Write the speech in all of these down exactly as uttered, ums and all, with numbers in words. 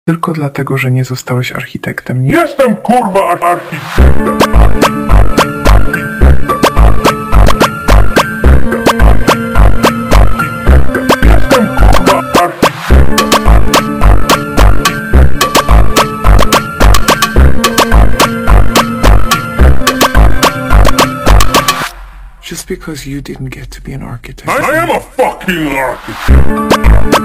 Tylko dlatego, że nie zostałeś architektem. Nie... Jestem kurwa architektem. Jestem kurwa architektem. Just because you didn't get to be an architect. I, I am a fucking architect.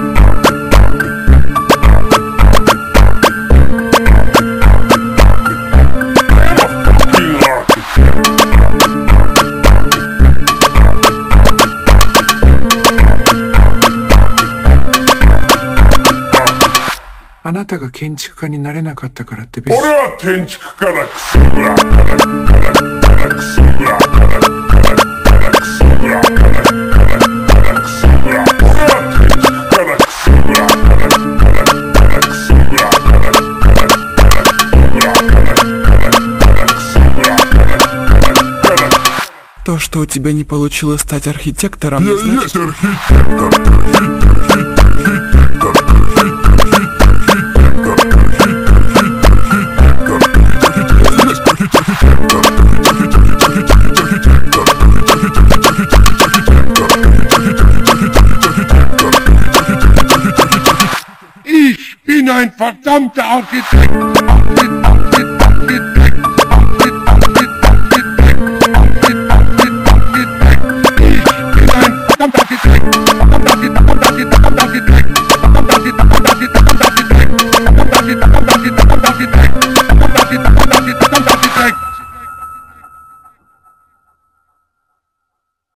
あなたが建築家になれなかったからって別に。 俺は建築家だ、クソが。クソが。クソが。クソが。俺は建築家だ、クソが。クソが。 То, что у тебя не получилось стать архитектором, Я не значит... есть архитектор. Ich bin ein verdammter Architekt.